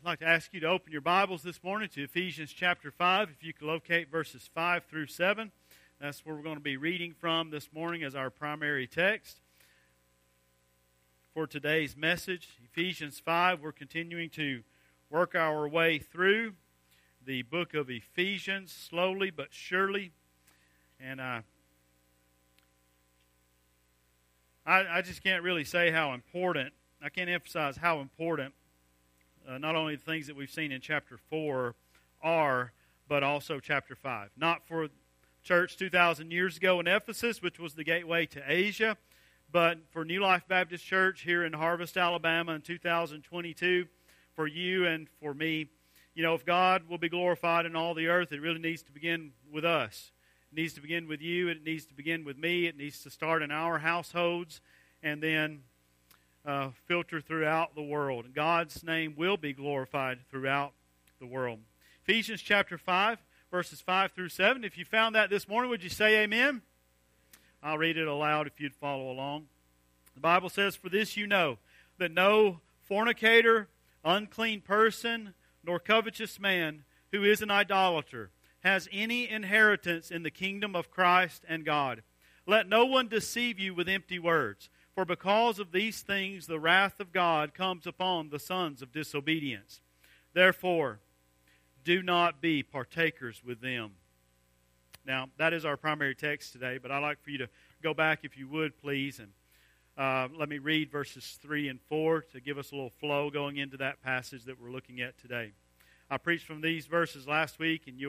I'd like to ask you to open your Bibles this morning to Ephesians chapter 5. If you could locate verses 5 through 7. That's where we're going to be reading from this morning as our primary text for today's message. Ephesians 5, we're continuing to work our way through the book of Ephesians slowly but surely. And I just can't really say how important, I can't emphasize how important not only the things that we've seen in chapter 4 are, but also chapter 5. Not for church 2,000 years ago in Ephesus, which was the gateway to Asia, but for New Life Baptist Church here in Harvest, Alabama in 2022, for you and for me. You know, if God will be glorified in all the earth, it really needs to begin with us. It needs to begin with you. It needs to begin with me. It needs to start in our households and then filter throughout the world. God's name will be glorified throughout the world. Ephesians chapter 5, verses 5 through 7. If you found that this morning, would you say amen? I'll read it aloud if you'd follow along. The Bible says, "For this you know, that no fornicator, unclean person, nor covetous man who is an idolater has any inheritance in the kingdom of Christ and God. Let no one deceive you with empty words. For because of these things the wrath of God comes upon the sons of disobedience. Therefore, do not be partakers with them." Now, that is our primary text today, but I'd like for you to go back, if you would, please, and let me read verses 3 and 4 to give us a little flow going into that passage that we're looking at today. I preached from these verses last week, and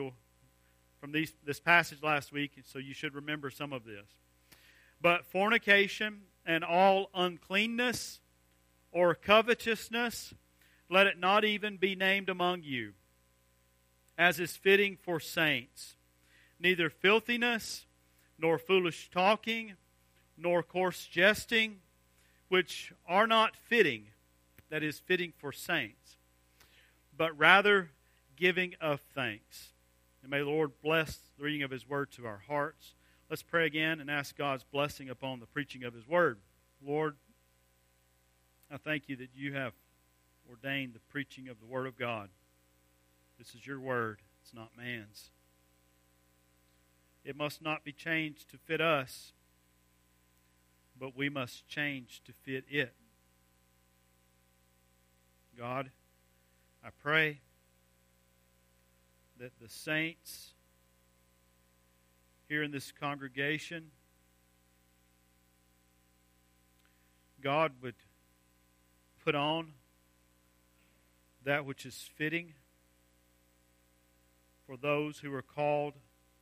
this passage last week, so you should remember some of this. "But fornication and all uncleanness or covetousness, let it not even be named among you, as is fitting for saints. Neither filthiness, nor foolish talking, nor coarse jesting, which are not fitting," that is, fitting for saints, "but rather giving of thanks." And may the Lord bless the reading of His Word to our hearts. Let's pray again and ask God's blessing upon the preaching of His Word. Lord, I thank you that you have ordained the preaching of the Word of God. This is your Word. It's not man's. It must not be changed to fit us, but we must change to fit it. God, I pray that the saints here in this congregation, God would put on that which is fitting for those who are called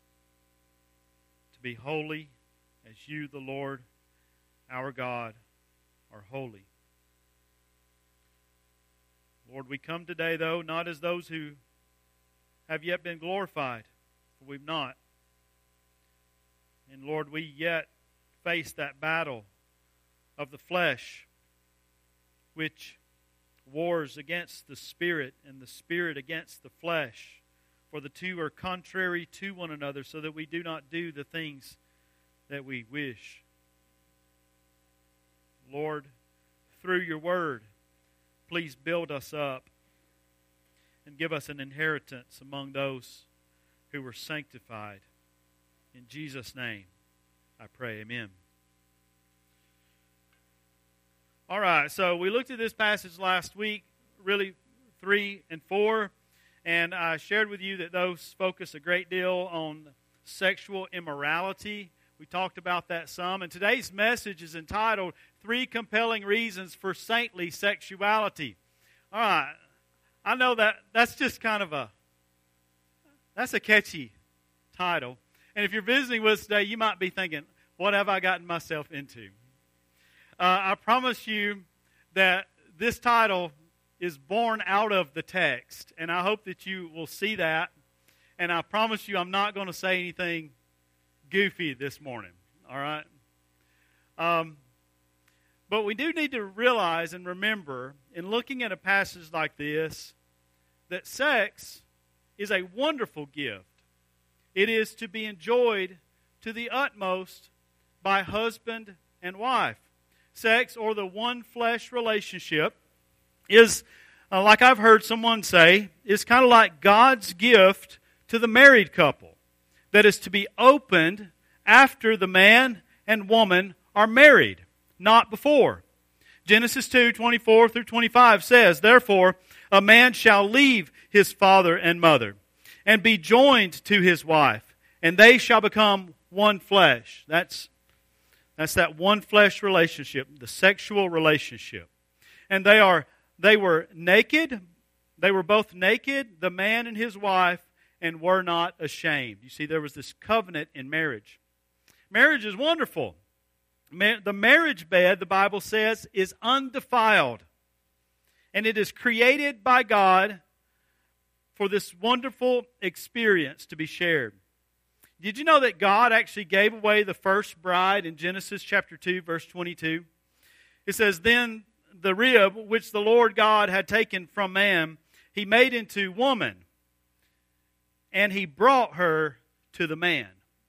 to be holy as you, the Lord, our God, are holy. Lord, we come today, though, not as those who have yet been glorified, for we've not. And Lord, we yet face that battle of the flesh, which wars against the Spirit and the Spirit against the flesh. For the two are contrary to one another, so that we do not do the things that we wish. Lord, through your word, please build us up and give us an inheritance among those who were sanctified. In Jesus' name, I pray, amen. All right, so we looked at this passage last week, really 3 and 4, and I shared with you that those focus a great deal on sexual immorality. We talked about that some, and today's message is entitled 3 Compelling Reasons for Saintly Sexuality. All right, I know that's just kind of that's a catchy title. And if you're visiting with us today, you might be thinking, what have I gotten myself into? I promise you that this title is born out of the text, and I hope that you will see that. And I promise you I'm not going to say anything goofy this morning, all right? But we do need to realize and remember, in looking at a passage like this, that sex is a wonderful gift. It is to be enjoyed to the utmost by husband and wife. Sex, or the one flesh relationship, is like I've heard someone say, is kind of like God's gift to the married couple that is to be opened after the man and woman are married, not before. Genesis 2:24 through 25 says, "Therefore a man shall leave his father and mother, and be joined to his wife, and they shall become one flesh." That's that one flesh relationship, the sexual relationship. And they were naked. They were both naked, the man and his wife, and were not ashamed. You see, there was this covenant in marriage. Marriage is wonderful. The marriage bed, the Bible says, is undefiled. And it is created by God for this wonderful experience to be shared. Did you know that God actually gave away the first bride in Genesis chapter 2, verse 22? It says, "Then the rib which the Lord God had taken from man, He made into woman, and He brought her to the man."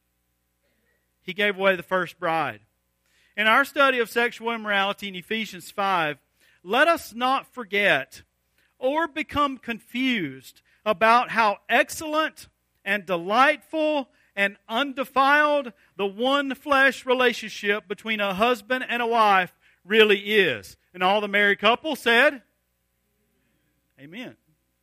He gave away the first bride. In our study of sexual immorality in Ephesians 5, let us not forget or become confused about how excellent and delightful and undefiled the one flesh relationship between a husband and a wife really is. And all the married couples said, Amen.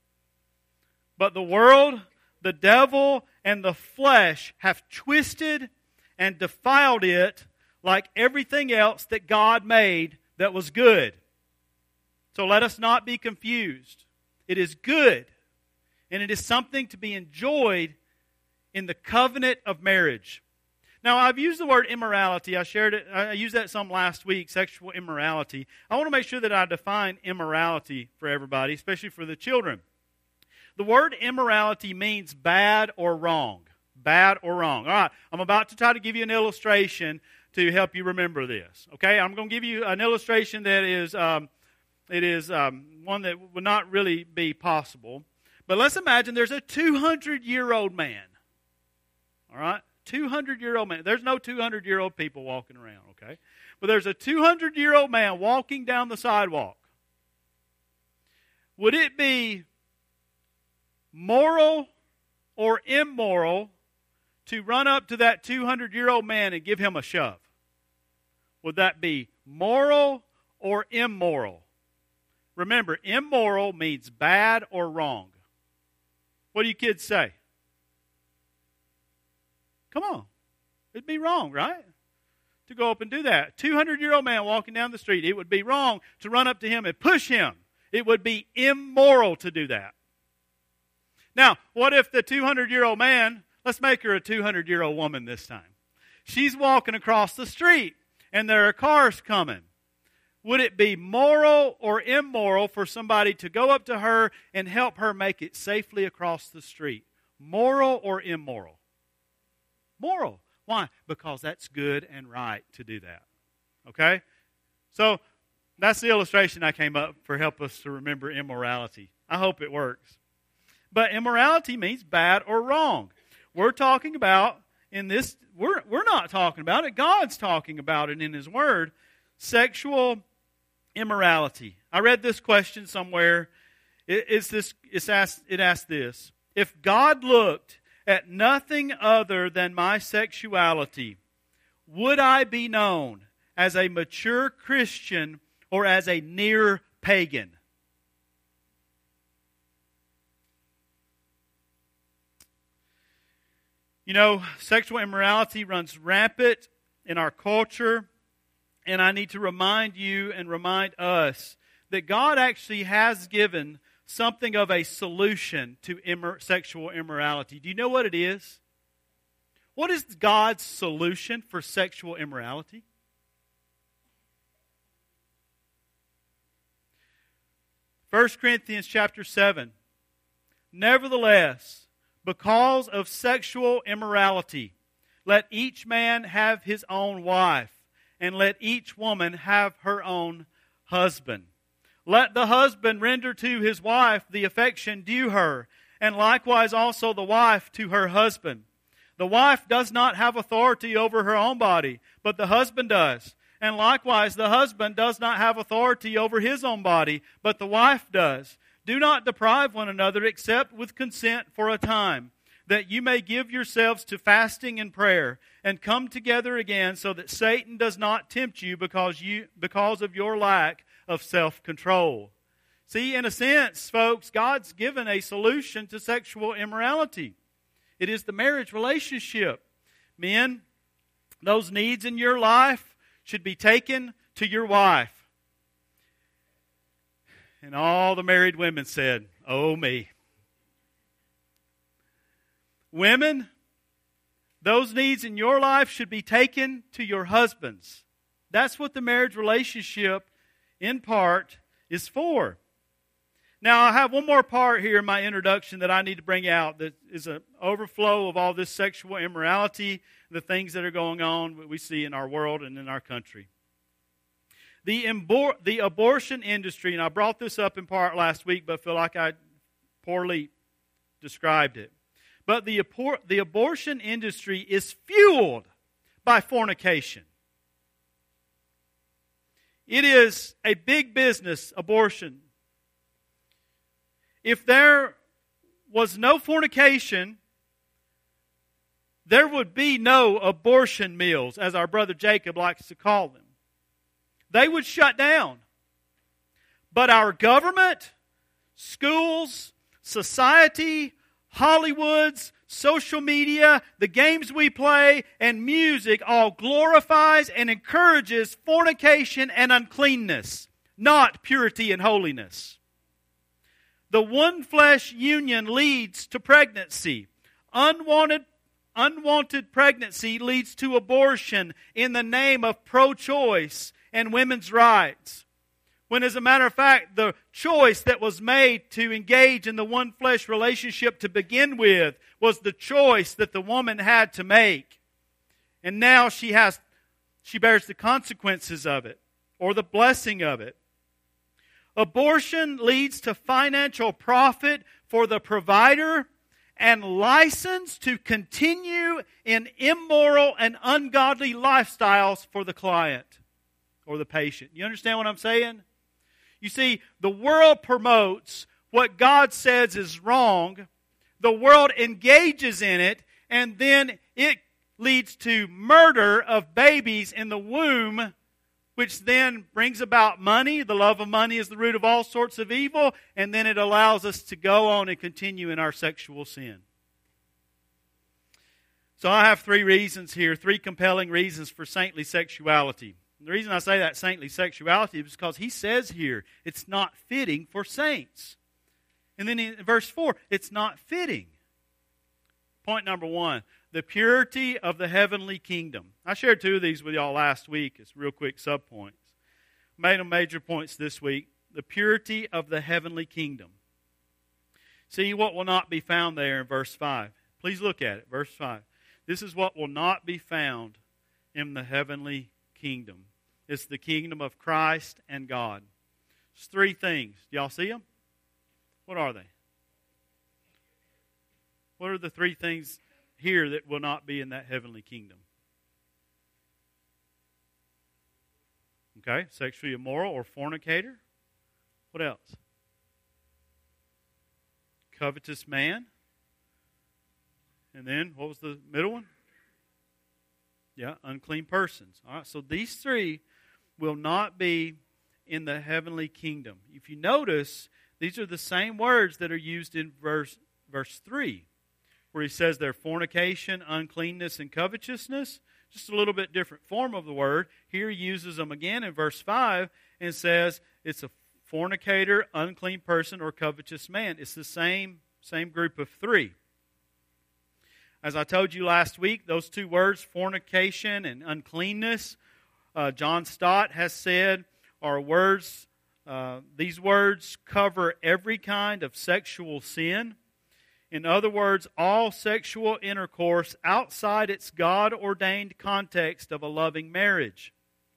But the world, the devil, and the flesh have twisted and defiled it like everything else that God made that was good. So let us not be confused. It is good, and it is something to be enjoyed in the covenant of marriage. Now, I've used the word immorality. I used that some last week, sexual immorality. I want to make sure that I define immorality for everybody, especially for the children. The word immorality means bad or wrong. Bad or wrong. All right, I'm about to try to give you an illustration to help you remember this. Okay, I'm going to give you an illustration that is one that would not really be possible. But let's imagine there's a 200-year-old man. All right, 200-year-old man. There's no 200-year-old people walking around, okay? But there's a 200-year-old man walking down the sidewalk. Would it be moral or immoral to run up to that 200-year-old man and give him a shove? Would that be moral or immoral? Remember, immoral means bad or wrong. What do you kids say? Come on. It'd be wrong, right? To go up and do that. 200-year-old man walking down the street, it would be wrong to run up to him and push him. It would be immoral to do that. Now, what if the 200-year-old man, let's make her a 200-year-old woman this time. She's walking across the street, and there are cars coming. Would it be moral or immoral for somebody to go up to her and help her make it safely across the street? Moral or immoral? Moral. Why? Because that's good and right to do that. Okay? So, that's the illustration I came up for help us to remember immorality. I hope it works. But immorality means bad or wrong. We're talking about in this, we're not talking about it. God's talking about it in His Word. Sexual immorality. I read this question somewhere. It asked this: if God looked at nothing other than my sexuality, would I be known as a mature Christian or as a near pagan? You know, sexual immorality runs rampant in our culture, and I need to remind you and remind us that God actually has given something of a solution to sexual immorality. Do you know what it is? What is God's solution for sexual immorality? 1 Corinthians chapter 7. Nevertheless, because of sexual immorality, let each man have his own wife, and let each woman have her own husband. Let the husband render to his wife the affection due her, and likewise also the wife to her husband. The wife does not have authority over her own body, but the husband does. And likewise the husband does not have authority over his own body, but the wife does. do not deprive one another except with consent for a time, that you may give yourselves to fasting and prayer, and come together again, so that Satan does not tempt you because of your lack of self-control. See, in a sense, folks, God's given a solution to sexual immorality. It is the marriage relationship. Men, those needs in your life should be taken to your wife. And all the married women said, "Oh me." Women, those needs in your life should be taken to your husbands. That's what the marriage relationship, in part, is for. Now, I have one more part here in my introduction that I need to bring out that is an overflow of all this sexual immorality, the things that are going on that we see in our world and in our country. The abortion industry, and I brought this up in part last week, but feel like I poorly described it. But the abortion industry is fueled by fornication. It is a big business, abortion. If there was no fornication, there would be no abortion mills, as our brother Jacob likes to call them. They would shut down. But our government, schools, society, Hollywoods, social media, the games we play, and music all glorifies and encourages fornication and uncleanness, not purity and holiness. The one flesh union leads to pregnancy. Unwanted pregnancy leads to abortion in the name of pro-choice and women's rights. When, as a matter of fact, the choice that was made to engage in the one flesh relationship to begin with was the choice that the woman had to make. And now she bears the consequences of it, or the blessing of it. Abortion leads to financial profit for the provider and license to continue in immoral and ungodly lifestyles for the client or the patient. You understand what I'm saying? You see, the world promotes what God says is wrong. The world engages in it, and then it leads to murder of babies in the womb, which then brings about money. The love of money is the root of all sorts of evil, and then it allows us to go on and continue in our sexual sin. So I have 3 reasons here, 3 compelling reasons for saintly sexuality. The reason I say that saintly sexuality is because he says here, it's not fitting for saints. And then in verse 4, it's not fitting. Point number 1, the purity of the heavenly kingdom. I shared 2 of these with y'all last week as real quick subpoints. Made them major points this week. The purity of the heavenly kingdom. See what will not be found there in verse 5. Please look at it, verse 5. This is what will not be found in the heavenly kingdom. It's the kingdom of Christ and God. It's 3 things. Do y'all see them? What are they? What are the 3 things here that will not be in that heavenly kingdom? Okay, sexually immoral or fornicator. What else? Covetous man. And then, what was the middle one? Yeah, unclean persons. All right, so these 3 will not be in the heavenly kingdom. If you notice, these are the same words that are used in verse 3, where he says they're fornication, uncleanness, and covetousness. Just a little bit different form of the word. Here he uses them again in verse 5 and says it's a fornicator, unclean person, or covetous man. It's the same group of 3. As I told you last week, those 2 words, fornication and uncleanness, John Stott has said, are words. These words cover every kind of sexual sin. In other words, all sexual intercourse outside its God-ordained context of a loving marriage.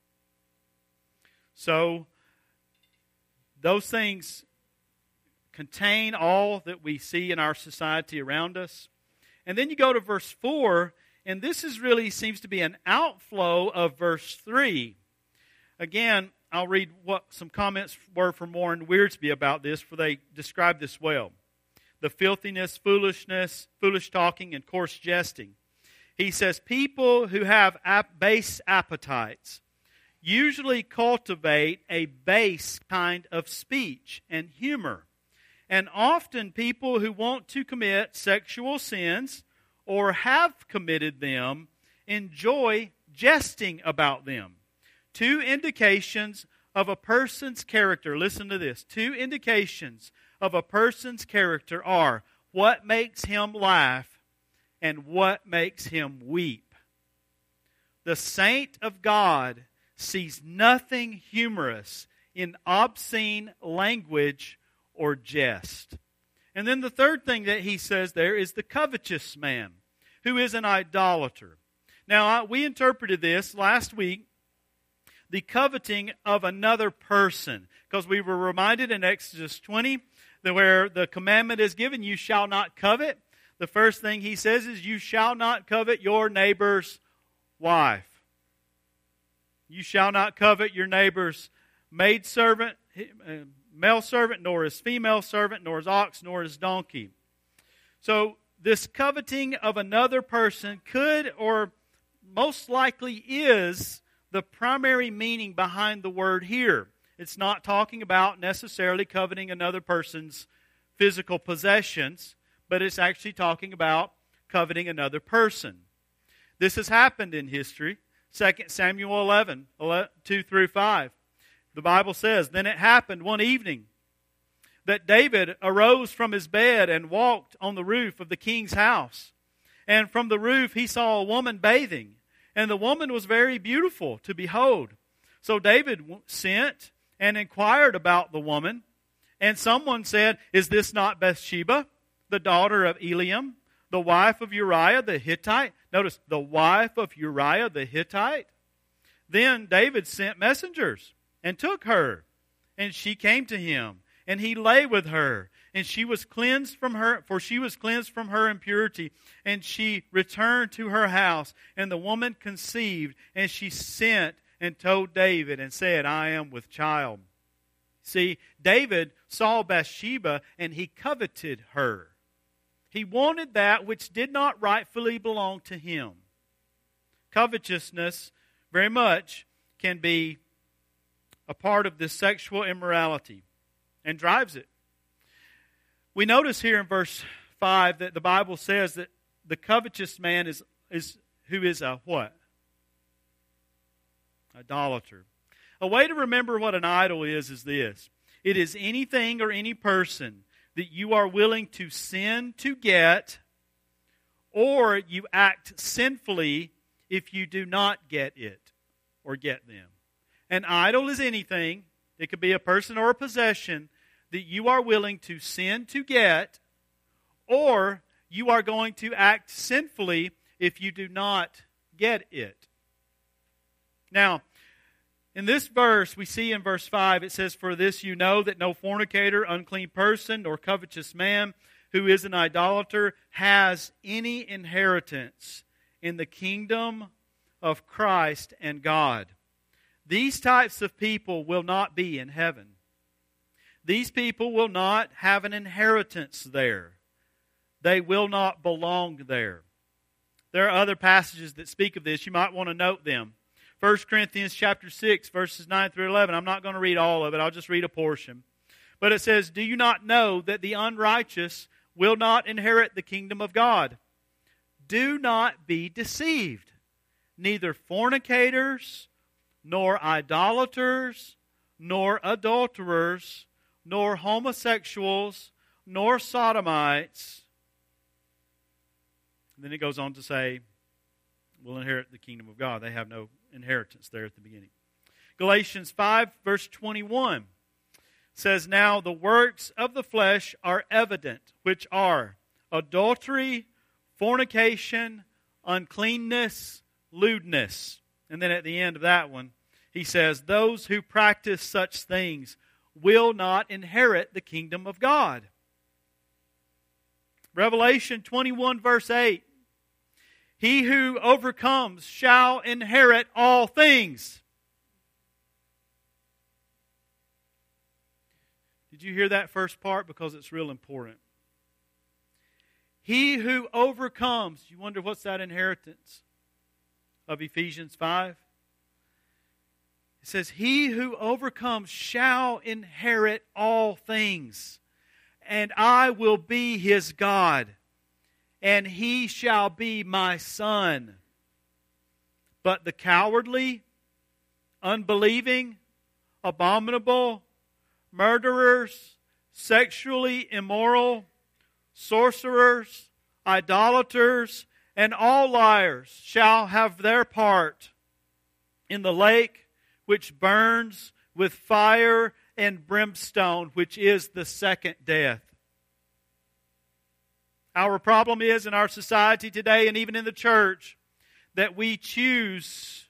So, those things contain all that we see in our society around us. And then you go to verse 4, and this is really seems to be an outflow of verse 3. Again, I'll read what some comments were from Warren Wiersbe about this, for they describe this well. The filthiness, foolishness, foolish talking, and coarse jesting. He says, people who have base appetites usually cultivate a base kind of speech and humor. And often people who want to commit sexual sins or have committed them enjoy jesting about them. Two indications of a person's character. Listen to this. Two indications of a person's character are what makes him laugh and what makes him weep. The saint of God sees nothing humorous in obscene language or jest. And then the third thing that he says there is the covetous man, who is an idolater. Now, we interpreted this last week, the coveting of another person, because we were reminded in Exodus 20 that where the commandment is given, you shall not covet. The first thing he says is, you shall not covet your neighbor's wife. You shall not covet your neighbor's maidservant, male servant, nor his female servant, nor his ox, nor his donkey. So this coveting of another person could, or most likely is, the primary meaning behind the word here. It's not talking about necessarily coveting another person's physical possessions, but it's actually talking about coveting another person. This has happened in history. 2 Samuel 11, 2 through 5. The Bible says, then it happened one evening that David arose from his bed and walked on the roof of the king's house. And from the roof he saw a woman bathing, and the woman was very beautiful to behold. So David sent and inquired about the woman, and someone said, is this not Bathsheba, the daughter of Eliam, the wife of Uriah the Hittite? Notice, the wife of Uriah the Hittite. Then David sent messengers and took her, and she came to him, and he lay with her, and she was cleansed from her, for she was cleansed from her impurity, and she returned to her house, and the woman conceived, and she sent and told David and said, I am with child. See, David saw Bathsheba, and he coveted her. He wanted that which did not rightfully belong to him. Covetousness very much can be a part of this sexual immorality and drives it. We notice here in verse 5 that the Bible says that the covetous man is who is a what? Idolater. A way to remember what an idol is this. It is anything or any person that you are willing to sin to get, or you act sinfully if you do not get it or get them. An idol is anything, it could be a person or a possession, that you are willing to sin to get, or you are going to act sinfully if you do not get it. Now, in this verse, we see in verse 5, it says, for this you know that no fornicator, unclean person, nor covetous man who is an idolater has any inheritance in the kingdom of Christ and God. These types of people will not be in heaven. These people will not have an inheritance there. They will not belong there. There are other passages that speak of this. You might want to note them. 1 Corinthians chapter 6, verses 9 through 11. I'm not going to read all of it. I'll just read a portion. But it says, do you not know that the unrighteous will not inherit the kingdom of God? Do not be deceived. Neither fornicators, nor idolaters, nor adulterers, nor homosexuals, nor sodomites. And then it goes on to say, will inherit the kingdom of God. They have no inheritance there at the beginning. Galatians 5, verse 21 says, now the works of the flesh are evident, which are adultery, fornication, uncleanness, lewdness. And then at the end of that one, he says, those who practice such things will not inherit the kingdom of God. Revelation 21, verse 8. He who overcomes shall inherit all things. Did you hear that first part? Because it's real important. He who overcomes, you wonder what's that inheritance of Ephesians 5? It says, he who overcomes shall inherit all things, and I will be his God, and he shall be my son. But the cowardly, unbelieving, abominable, murderers, sexually immoral, sorcerers, idolaters, and all liars shall have their part in the lake which burns with fire and brimstone, which is the second death. Our problem is in our society today, and even in the church, that we choose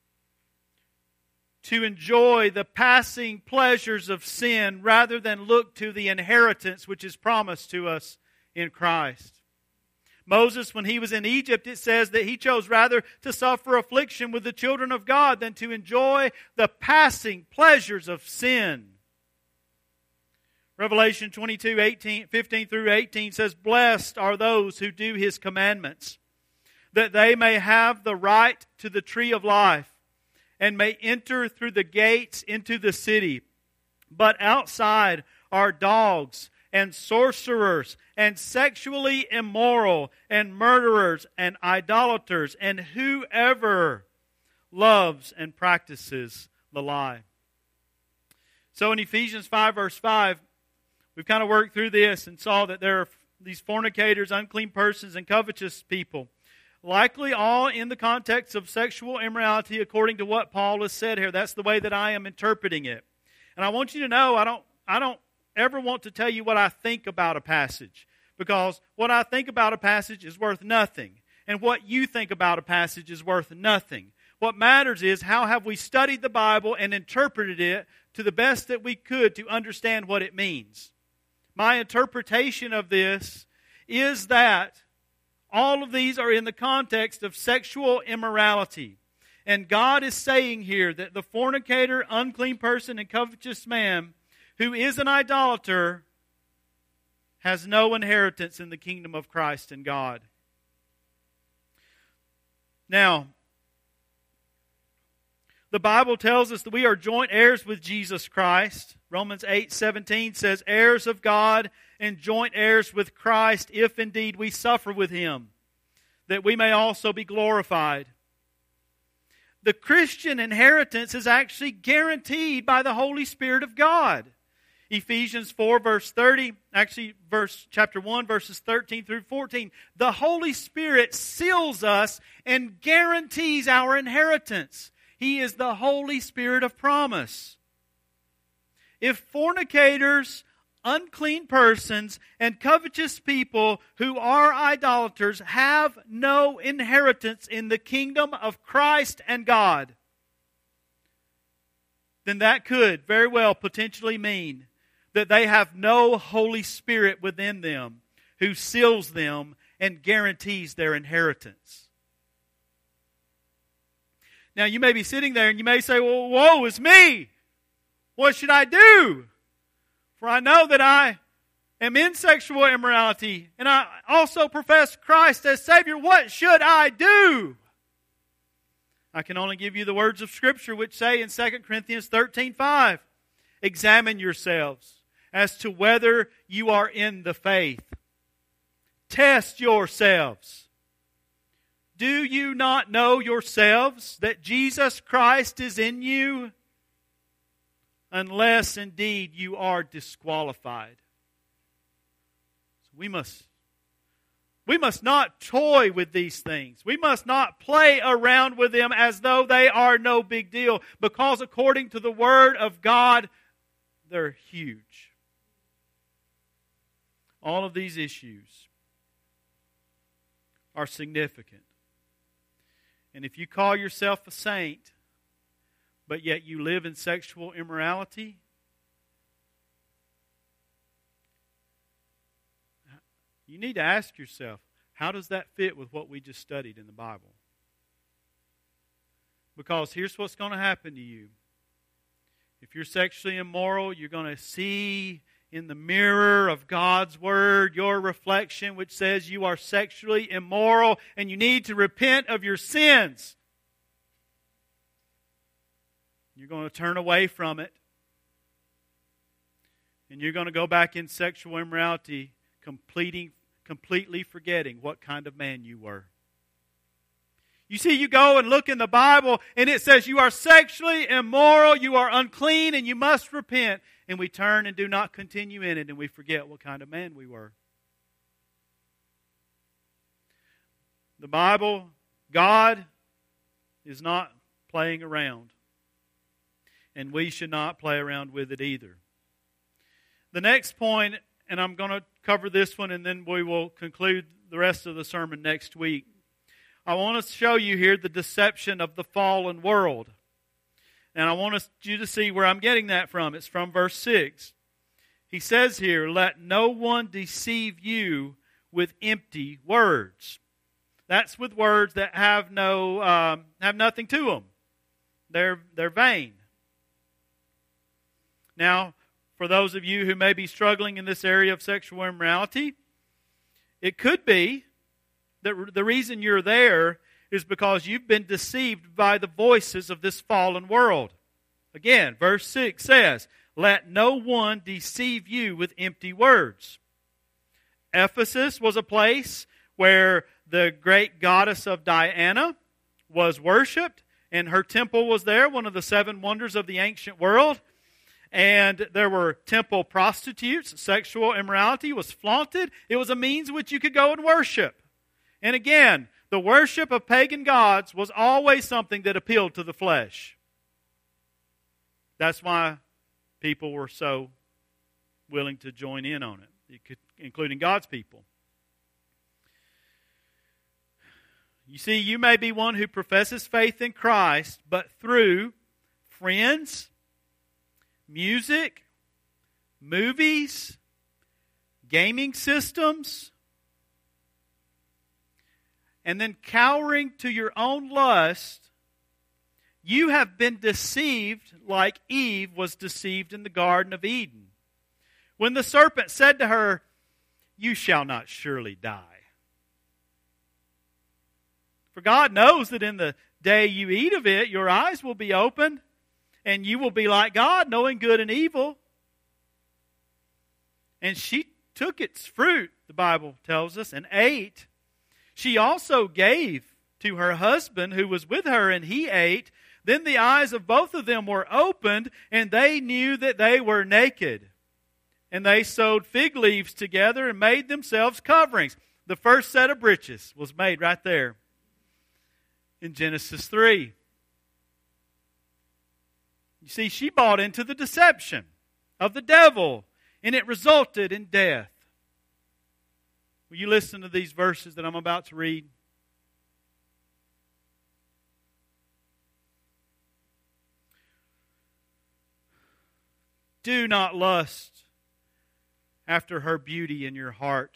to enjoy the passing pleasures of sin rather than look to the inheritance which is promised to us in Christ. Moses, when he was in Egypt, it says that he chose rather to suffer affliction with the children of God than to enjoy the passing pleasures of sin. Revelation 15 through 18 says, blessed are those who do his commandments, that they may have the right to the tree of life, and may enter through the gates into the city. But outside are dogs, and sorcerers, and sexually immoral, and murderers, and idolaters, and whoever loves and practices the lie. So in Ephesians 5 verse 5, we've kind of worked through this and saw that there are these fornicators, unclean persons, and covetous people. Likely all in the context of sexual immorality according to what Paul has said here. That's the way that I am interpreting it. And I want you to know, I don't ever want to tell you what I think about a passage, because what I think about a passage is worth nothing, and what you think about a passage is worth nothing. What matters is how have we studied the Bible and interpreted it to the best that we could to understand what it means. My interpretation of this is that all of these are in the context of sexual immorality. And God is saying here that the fornicator, unclean person, and covetous man who is an idolater has no inheritance in the kingdom of Christ and God. Now, the Bible tells us that we are joint heirs with Jesus Christ. Romans 8:17 says, heirs of God and joint heirs with Christ, if indeed we suffer with Him, that we may also be glorified. The Christian inheritance is actually guaranteed by the Holy Spirit of God. Ephesians 4 verse 30, actually chapter 1 verses 13 through 14. The Holy Spirit seals us and guarantees our inheritance. He is the Holy Spirit of promise. If fornicators, unclean persons, and covetous people who are idolaters have no inheritance in the kingdom of Christ and God, then that could very well potentially mean that they have no Holy Spirit within them who seals them and guarantees their inheritance. Now you may be sitting there and you may say, well, woe is me! What should I do? For I know that I am in sexual immorality, and I also profess Christ as Savior. What should I do? I can only give you the words of Scripture which say in 2 Corinthians 13:5, examine yourselves as to whether you are in the faith. Test yourselves. Do you not know yourselves that Jesus Christ is in you? Unless indeed you are disqualified. So we must not toy with these things. We must not play around with them as though they are no big deal, because according to the Word of God, they're huge. All of these issues are significant. And if you call yourself a saint, but yet you live in sexual immorality, you need to ask yourself, how does that fit with what we just studied in the Bible? Because here's what's going to happen to you. If you're sexually immoral, you're going to see in the mirror of God's Word, your reflection, which says you are sexually immoral and you need to repent of your sins. You're going to turn away from it. And you're going to go back in sexual immorality, completely forgetting what kind of man you were. You see, you go and look in the Bible, and it says you are sexually immoral, you are unclean, and you must repent. And we turn and do not continue in it, and we forget what kind of man we were. The Bible, God is not playing around. And we should not play around with it either. The next point, and I'm going to cover this one, and then we will conclude the rest of the sermon next week. I want to show you here the deception of the fallen world. And I want you to see where I'm getting that from. It's from verse 6. He says here, "Let no one deceive you with empty words." That's with words that have nothing to them. They're vain. Now, for those of you who may be struggling in this area of sexual immorality, it could be that the reason you're there is because you've been deceived by the voices of this fallen world. Again, verse 6 says, "Let no one deceive you with empty words." Ephesus was a place where the great goddess of Diana was worshipped, and her temple was there, one of the 7 wonders of the ancient world. And there were temple prostitutes. Sexual immorality was flaunted. It was a means which you could go and worship. And again, the worship of pagan gods was always something that appealed to the flesh. That's why people were so willing to join in on it, including God's people. You see, you may be one who professes faith in Christ, but through friends, music, movies, gaming systems, and then cowering to your own lust, you have been deceived like Eve was deceived in the Garden of Eden. When the serpent said to her, "You shall not surely die." For God knows that in the day you eat of it, your eyes will be opened, and you will be like God, knowing good and evil. And she took its fruit, the Bible tells us, and ate. She also gave to her husband who was with her, and he ate. Then the eyes of both of them were opened, and they knew that they were naked. And they sewed fig leaves together and made themselves coverings. The first set of breeches was made right there in Genesis 3. You see, she bought into the deception of the devil, and it resulted in death. Will you listen to these verses that I'm about to read? Do not lust after her beauty in your heart,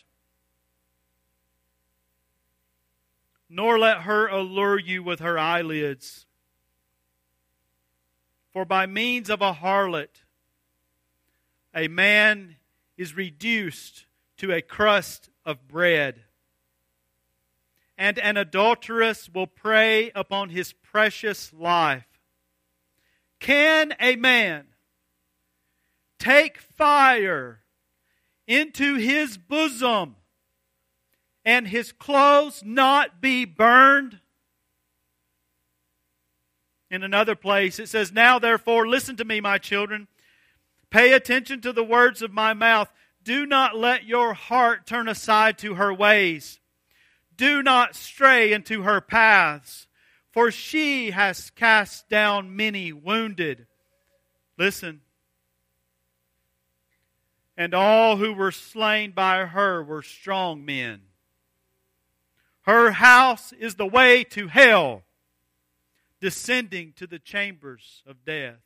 nor let her allure you with her eyelids. For by means of a harlot, a man is reduced to a crust of bread, and an adulteress will prey upon his precious life. Can a man take fire into his bosom and his clothes not be burned? In another place it says, "Now therefore listen to me, my children. Pay attention to the words of my mouth. Do not let your heart turn aside to her ways. Do not stray into her paths, for she has cast down many wounded." Listen. "And all who were slain by her were strong men. Her house is the way to hell, descending to the chambers of death."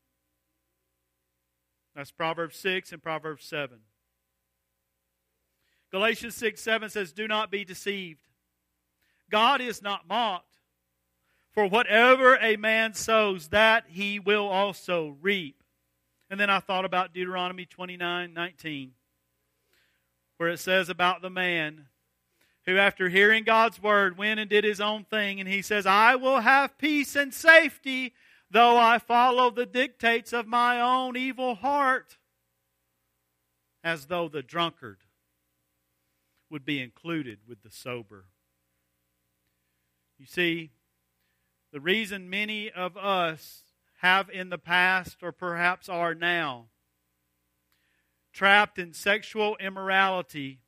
That's Proverbs 6 and Proverbs 7. Galatians 6:7 says, "Do not be deceived. God is not mocked. For whatever a man sows, that he will also reap. And then I thought about Deuteronomy 29:19, where it says about the man who, after hearing God's word, went and did his own thing. And he says, I will have peace and safety, though I follow the dictates of my own evil heart. As though the drunkard would be included with the sober. You see, the reason many of us have in the past, or perhaps are now, trapped in sexual immorality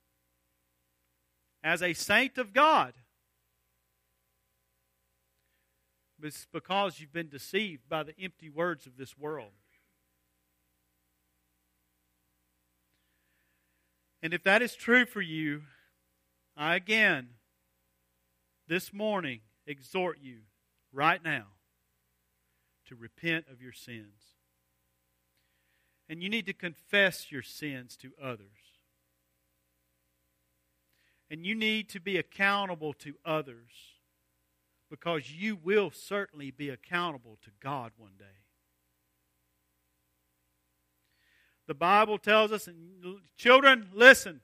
as a saint of God, it's because you've been deceived by the empty words of this world. And if that is true for you, I again, this morning, exhort you right now to repent of your sins. And you need to confess your sins to others. And you need to be accountable to others, because you will certainly be accountable to God one day. The Bible tells us, and children, listen.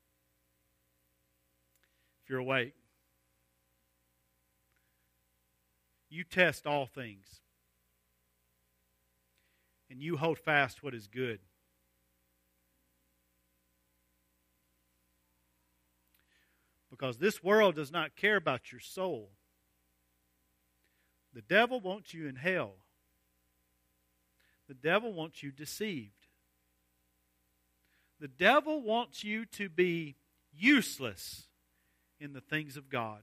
If you're awake, you test all things, and you hold fast what is good. Because this world does not care about your soul. The devil wants you in hell. The devil wants you deceived. The devil wants you to be useless in the things of God.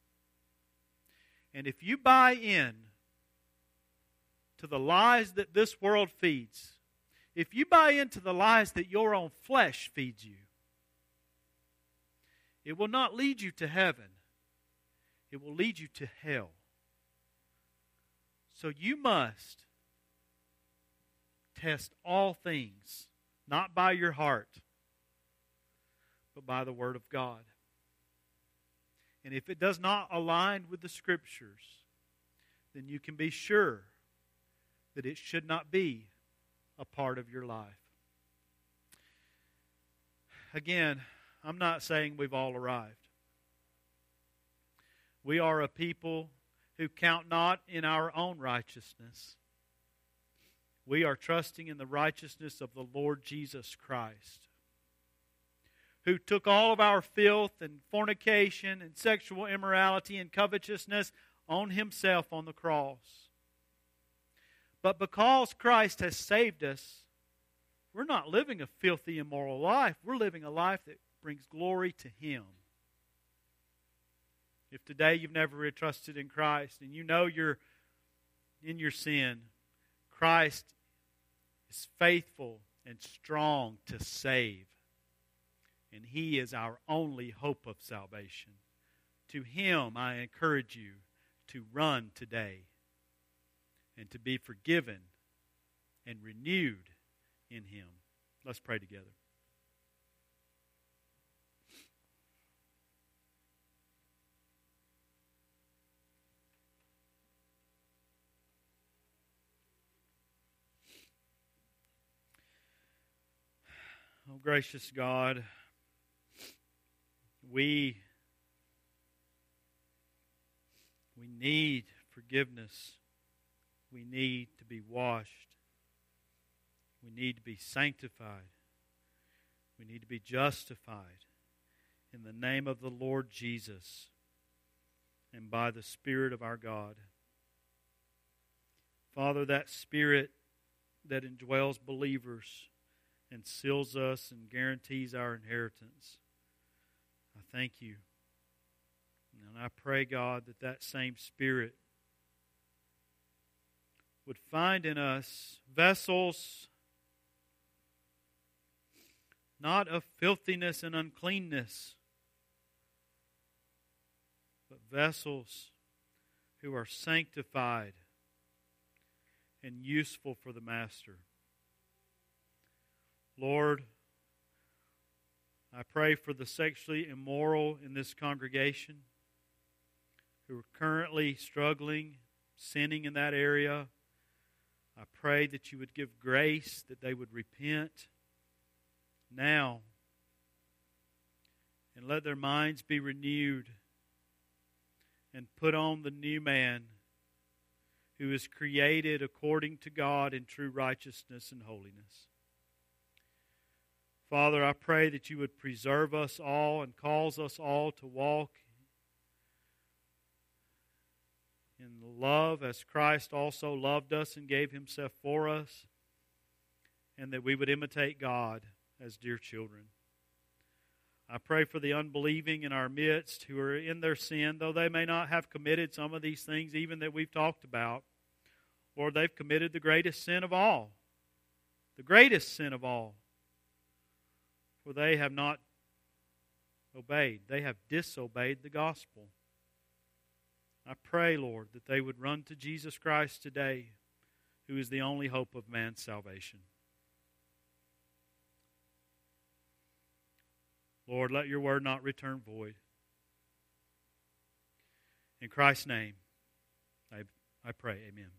And if you buy in to the lies that this world feeds, if you buy into the lies that your own flesh feeds you, it will not lead you to heaven. It will lead you to hell. So you must test all things, not by your heart, but by the Word of God. And if it does not align with the Scriptures, then you can be sure that it should not be a part of your life. Again, I'm not saying we've all arrived. We are a people who count not in our own righteousness. We are trusting in the righteousness of the Lord Jesus Christ, who took all of our filth and fornication and sexual immorality and covetousness on Himself on the cross. But because Christ has saved us, we're not living a filthy, immoral life. We're living a life that brings glory to Him. If today you've never really trusted in Christ and you know you're in your sin, Christ is faithful and strong to save. And He is our only hope of salvation. To Him I encourage you to run today and to be forgiven and renewed in Him. Let's pray together. Oh, gracious God, we need forgiveness. We need to be washed. We need to be sanctified. We need to be justified in the name of the Lord Jesus and by the Spirit of our God. Father, that Spirit that indwells believers and seals us and guarantees our inheritance, I thank you. And I pray, God, that that same Spirit would find in us vessels not of filthiness and uncleanness, but vessels who are sanctified and useful for the Master. Lord, I pray for the sexually immoral in this congregation who are currently struggling, sinning in that area. I pray that you would give grace, that they would repent now, and let their minds be renewed and put on the new man who is created according to God in true righteousness and holiness. Father, I pray that you would preserve us all and cause us all to walk in love as Christ also loved us and gave himself for us, and that we would imitate God as dear children. I pray for the unbelieving in our midst who are in their sin, though they may not have committed some of these things even that we've talked about. Lord, they've committed the greatest sin of all. The greatest sin of all. For they have not obeyed. They have disobeyed the gospel. I pray, Lord, that they would run to Jesus Christ today, who is the only hope of man's salvation. Lord, let your word not return void. In Christ's name, I pray, amen.